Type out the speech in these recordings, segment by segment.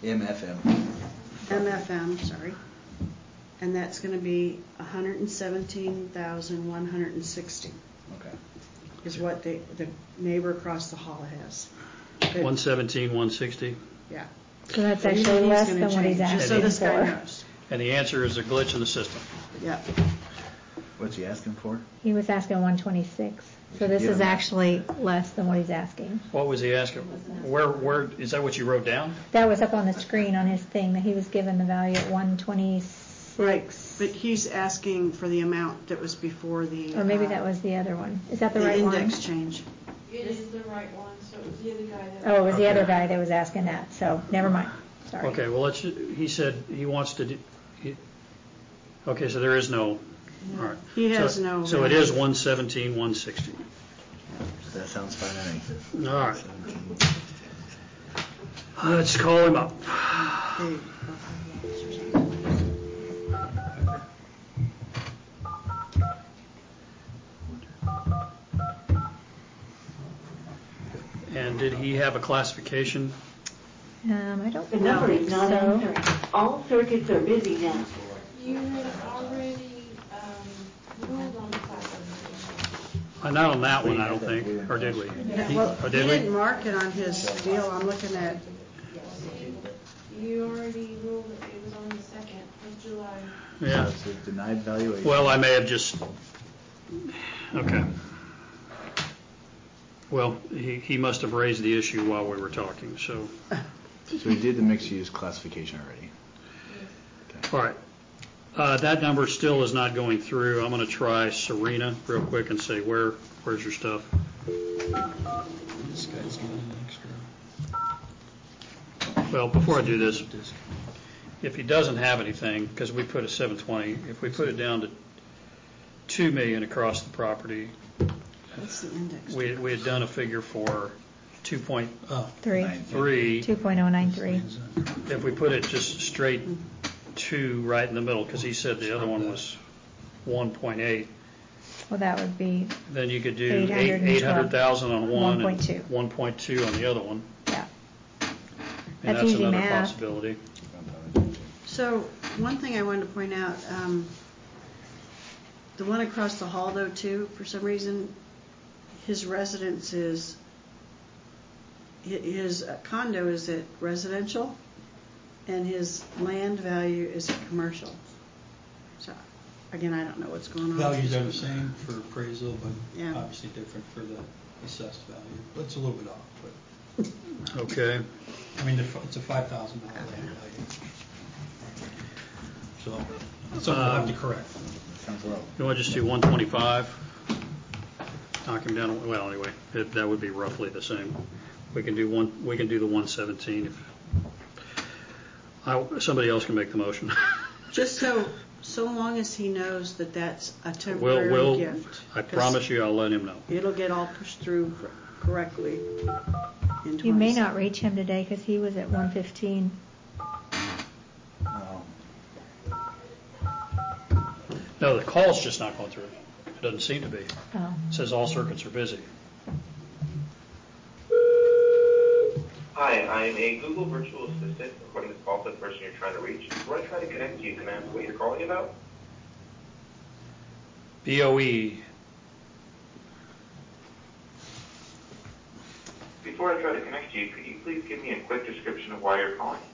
MFM, sorry. And that's going to be 117,160. Okay. Is what the neighbor across the hall has. 117,160. Yeah. So that's actually less than what he's asking just so this guy for. knows. And the answer is a glitch in the system. Yeah. What's he asking for? He was asking 126. So this is actually less than what he's asking. What was he asking? Where is that what you wrote down? That was up on the screen on his thing that he was given the value at 126. Right. But he's asking for the amount that was before the... Or maybe that was the other one. Is that the right one? The index change. It is the right one, so it was the other guy that... Oh, it was the other guy that was asking that, so never mind. Sorry. Okay, well, he said he wants to do... Okay, so there is no... All right. He has no... So it is 117,160. That sounds fine to me. All right. Let's call him up. And did he have a classification? I don't The number think is not so. answering. All circuits are busy now. You had already ruled on the classification. Not on that one, I don't think. Or did we? Well, Or he did didn't we? mark it on his deal. I'm looking at... You already ruled that it was on the 2nd of July. Yeah. It's a denied valuation. Well, I may have just... Okay. Well, he must have raised the issue while we were talking, so... So we did the mixed-use classification already. Okay. All right. That number still is not going through. I'm going to try Serena real quick and say, where's your stuff? This guy's getting an extra. Well, before I do this, if he doesn't have anything, because we put a 720, if we put it down to $2 million across the property, What's the index? we had done a figure for 2.3. 2.093. If we put it just straight 2 right in the middle, because he said the other one was 1.8. Well, that would be... Then you could do 800,000 on one 1.2. and 1.2 on the other one. Yeah. And That's easy another math. possibility. So one thing I wanted to point out, the one across the hall, though, too, for some reason, his residence is... His condo is at residential, and his land value is at commercial. So, again, I don't know what's going on. Values are the same for appraisal, but Yeah. obviously different for the assessed value. But it's a little bit off, but Okay. I mean, it's a $5,000 land value. So it's something we'll have to correct. Sounds low. You want to just do 125? Knock him down. Well, anyway, that would be roughly the same. We can do the 117 if somebody else can make the motion. Just so long as he knows that that's a temporary gift. I promise you, I'll let him know. It'll get all pushed through correctly. You may not reach him today because he was at 115. No, the call's just not going through. It doesn't seem to be. Oh. It says all circuits are busy. Hi, I am a Google virtual assistant recording this call for the person you're trying to reach. When I try to connect you, can I ask what you're calling about? BOE. Before I try to connect you, could you please give me a quick description of why you're calling?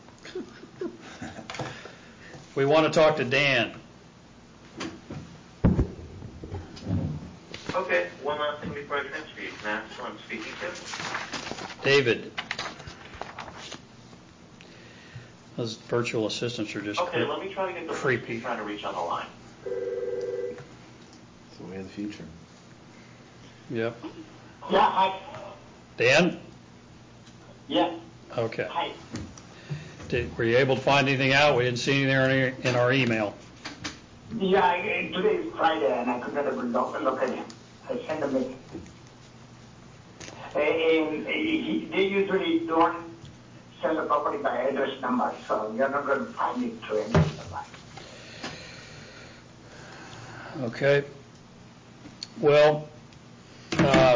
We want to talk to Dan. Okay, one last thing before I transfer you. Can I ask who I'm speaking to? David. Those virtual assistants are just Okay, let me try to get the person creepy. you're trying to reach on the line. It's the way of the future. Yep. Yeah, hi. Dan? Yeah. Okay. Hi. Were you able to find anything out? We didn't see anything there in our email. Yeah, today is Friday and I could not able to look at him. I sent a mail. They usually don't sell the property by address number, so you're not going to find it through address number. Okay. Well,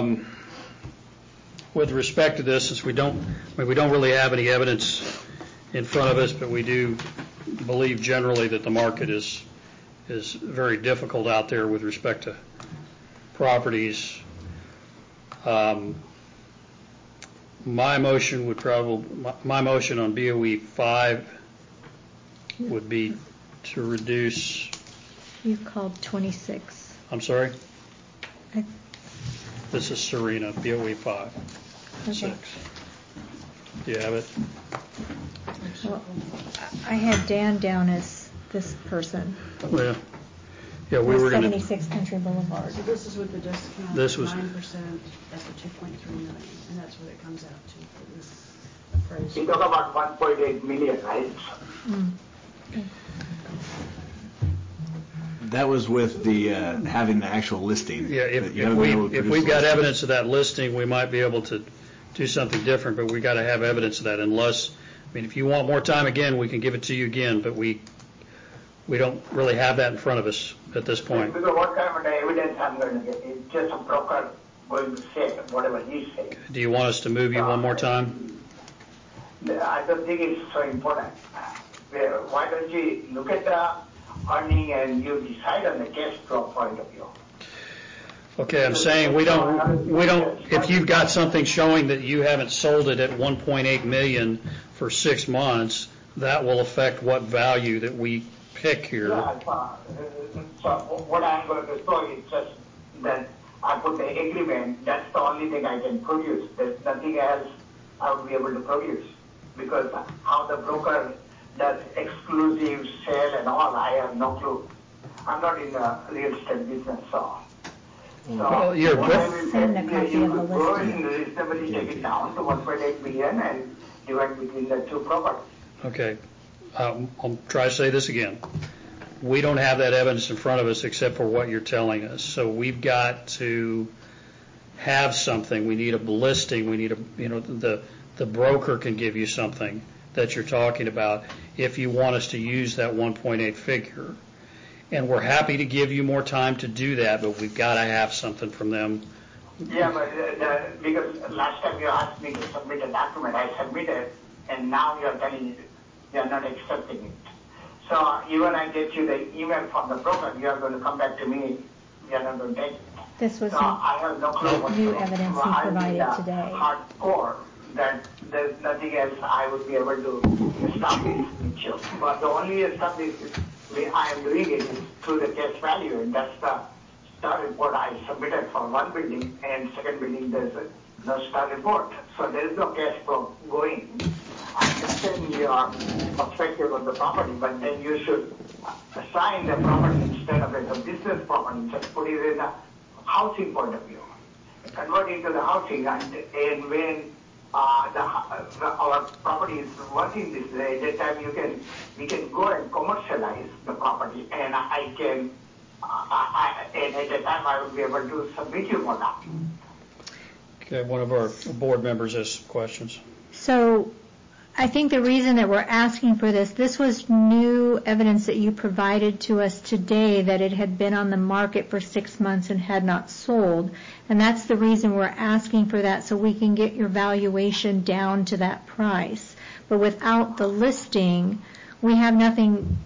with respect to this, since we don't really have any evidence in front of us, but we do believe generally that the market is very difficult out there with respect to properties. My motion on BOE 5 would be to reduce. You called 26. I'm sorry? This is Serena, BOE 5. Okay. 6. Do you have it? Well, I had Dan down as this person. Well, yeah, we were going to. 76 Country Boulevard. So this is with the discount, This was 9% at the 2.3 million, and that's what it comes out to for this appraisal. You talk about 1.8 million, right? That was with the having the actual listing. Yeah, if we've got evidence of that listing, we might be able to do something different, but we got to have evidence of that unless, I mean, if you want more time again, we can give it to you again, but we don't really have that in front of us at this point. Because what kind of evidence I'm going to get? It's just a broker going to say whatever he says. Do you want us to move you one more time? I don't think it's so important. Why don't you look at the earning and you decide on the cash flow point of view? Okay, I'm saying we don't, if you've got something showing that you haven't sold it at 1.8 million for 6 months, that will affect what value that we pick here. Yeah, so what I'm going to show is just that I put the agreement, that's the only thing I can produce. There's nothing else I will be able to produce. Because how the broker does exclusive sale and all, I have no clue. I'm not in the real estate business, so. Well, you're what I will send a say, copy you of the could go listing. and reasonably take it down to 1.8 million and divide between the two properties. Okay, I'll try to say this again. We don't have that evidence in front of us except for what you're telling us. So we've got to have something. We need a listing. We need the broker can give you something that you're talking about if you want us to use that 1.8 figure. And we're happy to give you more time to do that, but we've got to have something from them. Yeah, but because last time you asked me to submit a document, I submitted, and now you're telling me you're not accepting it. So even I get you the email from the broker, you are going to come back to me, you're not going to take it. This was so I have no clue what new to do. evidence he I provided need today. Hardcore that there's nothing else I would be able to establish with you. But the only establishment I am doing it is through the cash value, and that's the star report I submitted for one building, and second building there's no star report. So there is no cash flow going. I understand your perspective on the property, but then you should assign the property instead of as a business property, just put it in a housing point of view. Convert it to the housing, and when our property is working this way, at that time we can go and commercialize the property, and and at that time I will be able to submit you more documents. Okay, one of our board members has questions. So I think the reason that we're asking for this was new evidence that you provided to us today that it had been on the market for 6 months and had not sold. And that's the reason we're asking for that, so we can get your valuation down to that price. But without the listing, we have nothing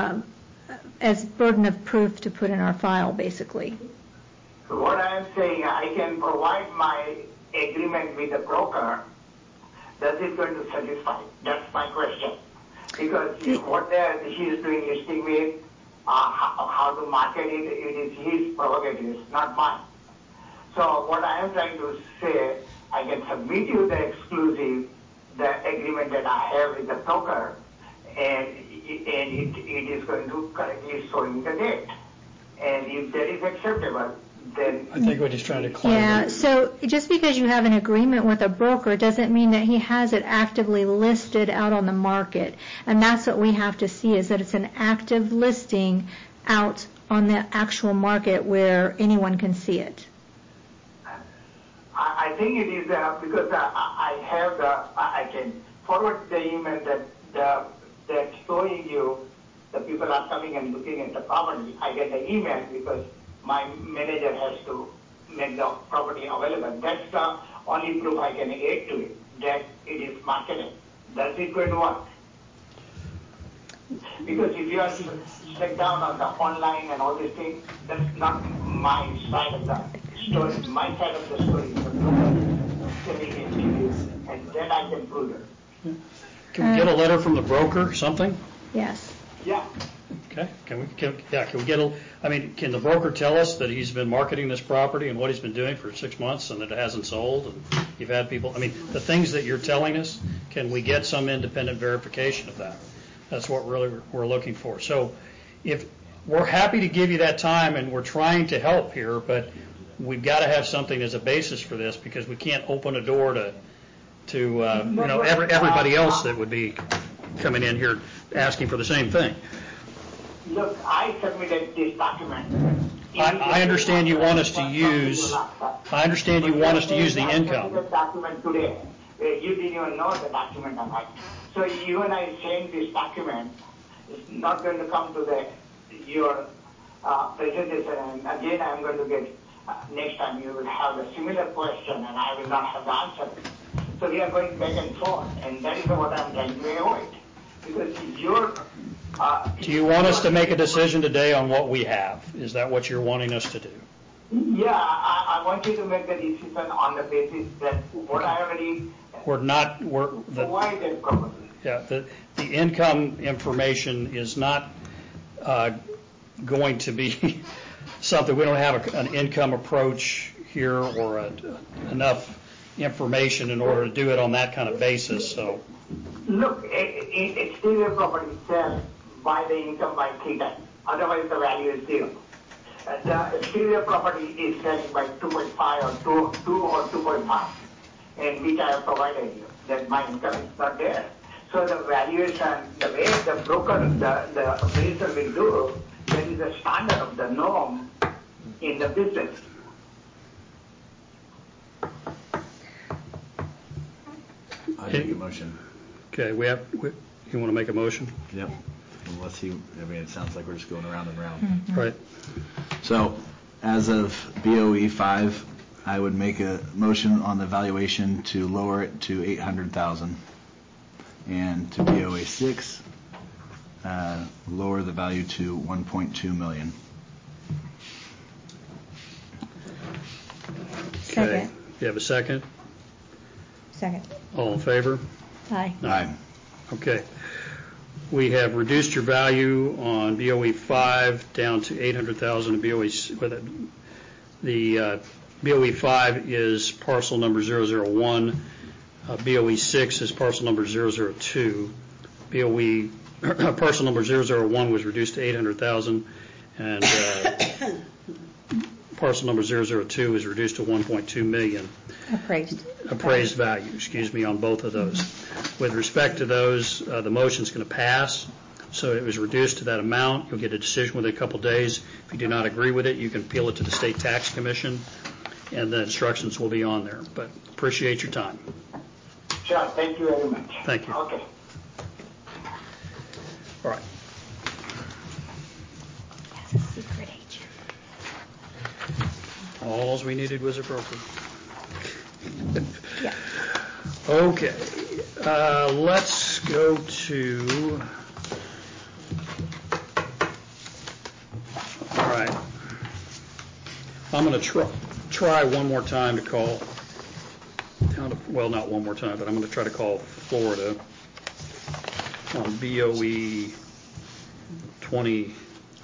as burden of proof to put in our file, basically. So what I am saying, I can provide my agreement with the broker. Does it going to satisfy? That's my question. Because what he is doing listing with, how to market it, it is his prerogative, it's not mine. So what I am trying to say, I can submit you the exclusive, the agreement that I have with the broker, and it is going to correctly show in the date. And if that is acceptable, then I think what he's trying to claim. Yeah, so just because you have an agreement with a broker doesn't mean that he has it actively listed out on the market. And that's what we have to see, is that it's an active listing out on the actual market where anyone can see it. I think it is because I can forward the email that's showing you the people are coming and looking at the property. I get the email because my manager has to make the property available. That's the only proof I can add to it, that it is marketed. Does it going to work? Because if you are sit down on the online and all these things, that's not my side of the story. My side of the story is the broker telling it to you, and then I can prove it. Can we get a letter from the broker, something? Yes. Yeah. Okay, can we get can the broker tell us that he's been marketing this property and what he's been doing for 6 months and that it hasn't sold and you've had people, the things that you're telling us, can we get some independent verification of that? That's what really we're looking for. So if we're happy to give you that time and we're trying to help here, but we've got to have something as a basis for this because we can't open a door to everybody else that would be coming in here asking for the same thing. Look, I submitted this document. I understand you want us to use. I understand you want us to use the income. The document today. You didn't even know the document I had. So you and I saying this document is not going to come to your presentation. And again, I'm going to get next time you will have a similar question, and I will not have the answer. So we are going back and forth, and that is what I'm trying to avoid. Because do you want us to make a decision today on what we have? Is that what you're wanting us to do? Yeah, I want you to make the decision on the basis that what I already provided probably. Yeah, the income information is not going to be something. We don't have an income approach here or enough information in order to do it on that kind of basis. So. Look, exterior property sells by the income by 3 times. Otherwise, the value is 0. The exterior property is selling by 2.5 or 2 or 2.5, and which I have provided you. That my income is not there. So the valuation, the way the broker, the appraiser will do, that is the standard of the norm in the business. I make a motion. Okay, you want to make a motion? Yep. Let's see. It sounds like we're just going around and around. Mm-hmm. Right. So, as of BOE 5, I would make a motion on the valuation to lower it to $800,000, and to BOA 6, lower the value to $1.2 million. Okay. You have a second? Second. All in favor? Aye. Aye. Okay. We have reduced your value on BOE 5 down to $800,000. The BOE 5 is parcel number 001. BOE 6 is parcel number 002. BOE parcel number 001 was reduced to $800,000, and parcel number 002 is reduced to $1.2 million. Appraised value, on both of those. With respect to those, the motion's going to pass, so it was reduced to that amount. You'll get a decision within a couple days. If you do not agree with it, you can appeal it to the State Tax Commission, and the instructions will be on there. But appreciate your time. Sure, thank you very much. Thank you. Okay. All right. Has a secret agent. All we needed was a broker. Yeah. Okay. Let's go to. All right. I'm going to try one more time to call down to, well, not one more time, but I'm going to try to call Florida on BOE 20.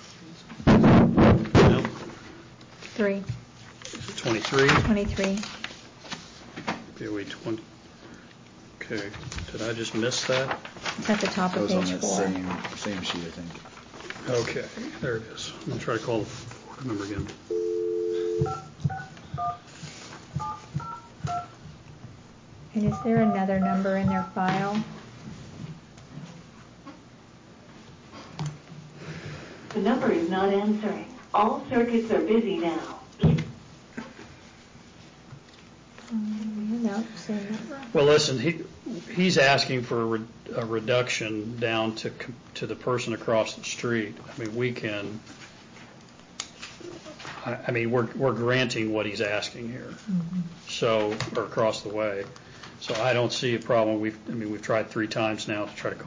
No, 3. 23. 23. BOE 20. Okay. Did I just miss that? It's at the top That of was on page that 4. same sheet, I think. Okay. There it is. I'm going to try to call the Florida number again. And is there another number in their file? The number is not answering. All circuits are busy now. No, same number. Well, listen, he's asking for a reduction down to the person across the street. I mean, we can. I mean, we're granting what he's asking here. Mm-hmm. So, or across the way. So I don't see a problem. We've tried 3 times now to try to call